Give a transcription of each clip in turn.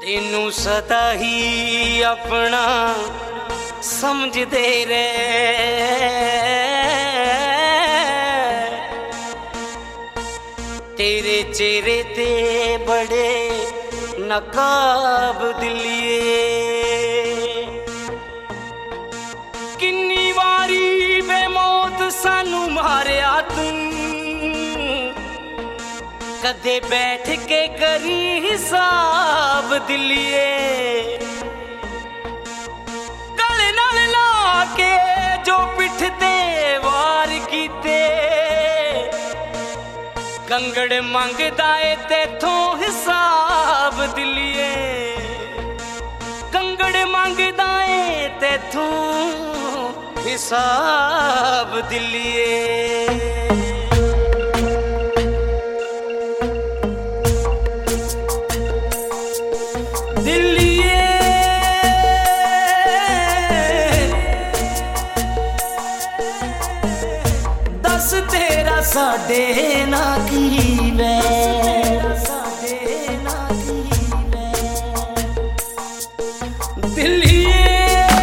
तेनू सदा ही अपना समझदे रहे। तेरे चेहरे ते बड़े नकाब दिलिए, किन्नी वारी बेमौत सानू मारिया तू, कदे बैठ के करी हिसाब दिलिए। गले नाल ला के जो पिठ ते वार कीते, कंगड़ मंगदा ए तेथों हिसाब दिलिए। कंगड़ मंगदा ए तेथों हिसाब दिलिए। दस तेरा साडे ना की वैर, दिलिए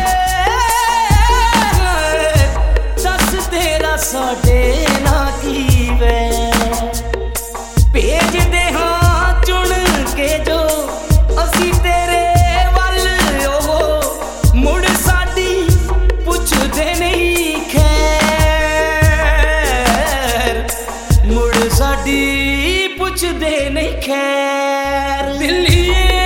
दस तेरा साडे ना की वैर। भेज दे हाँ चुन के जो असी तेरे वल, ओह मुड़ साडी पुछदे नहीं खैर, मुड़ साडी पुछदे नहीं खैर। दिलिए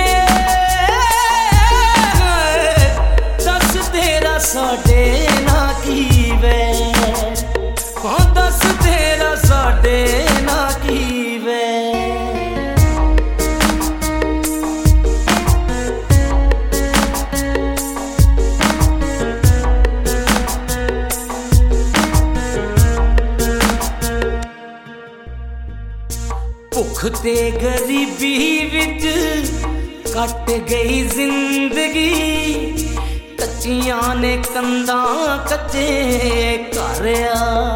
दस तेरा साडे ना की वैर, हाँ दस तेरा साडे ना की वैर। भुख ते गरीबी विच कट गई जिंदगी, कच्चियां ने कंधां कच्चे घर आ।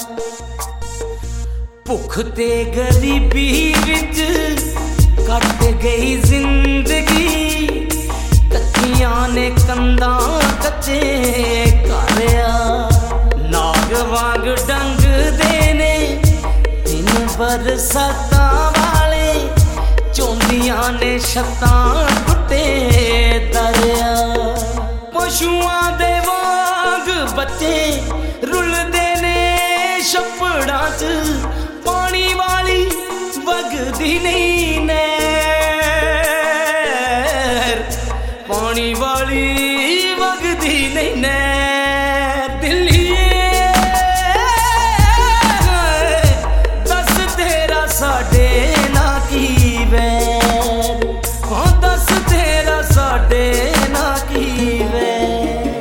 भुख ते गरीबी विच कट गई जिंदगी, कच्चियां ने कंधां कच्चे घर आ। नाग वांग डंग देने दिन बरसातां वाले, चौंदियां ने छत्तां टुटे दरिया। पशुआं दे वांग बच्चे रुलदे ने छप्पड़ां च, पानी वाली वगदी नहीं नैर, पानी वाली वगदी नहीं नैर। दिलिए दस तेरा साडे ना की वैर, हाँ दस तेरा साडे ना की वैर।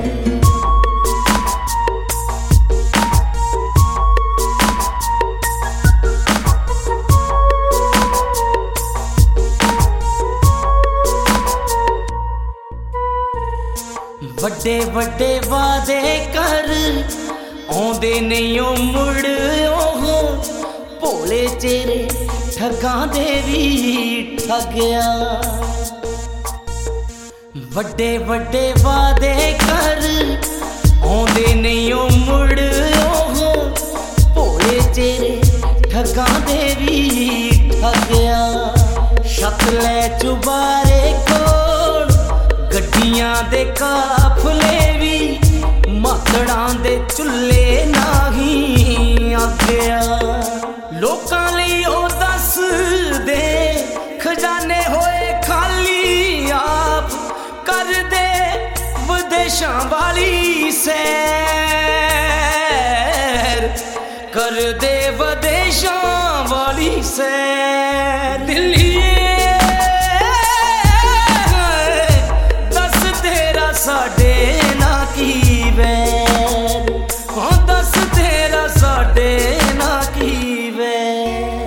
वड्डे वड्डे वादे कर आउंदे नहीं ओ मुड़, ओह भोले चेहरे ठगां दे भी ठगया। वड्डे वड्डे वादे कर आउंदे नहीं ओ मुड़, ओह भोले चेहरे ठगां दे भी ठगया। छत लै चुबारे कोल गड्डियां दे काफले भी, मातड़ां दे चुल्ले नाही आग्या। लोकां लई ओ दस दे खजाने होए खाली, आप कर दे विदेशां वाली सैर, कर दे विदेशां वाली सैर। दिलिए दस तेरा साडे ना की वैर, हाँ दस तेरा साडे ना की वैर।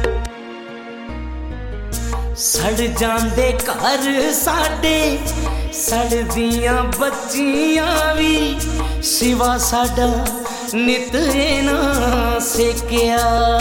सड़ जांदे घर साडे सड़दियां बच्चियां भी शिवा साडा नित ना सेकिया।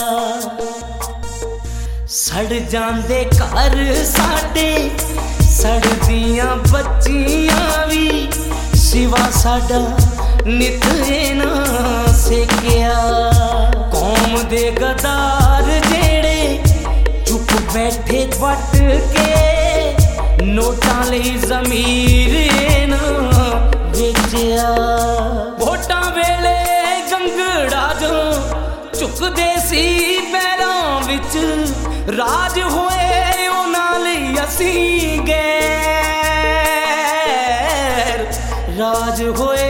सड़ जांदे घर साडे सड़दियां बच्चियां भी शिवा साडा नित ना सेकिया। कौम दे गदार जेड़े चुप बैठे वट के नोटां लई ज़मीर ना बेचिया। वोटां वेले गंगड़ा जो चुकदे सी पैरां विच राज होए उन्हां लई असीं गैर राज होए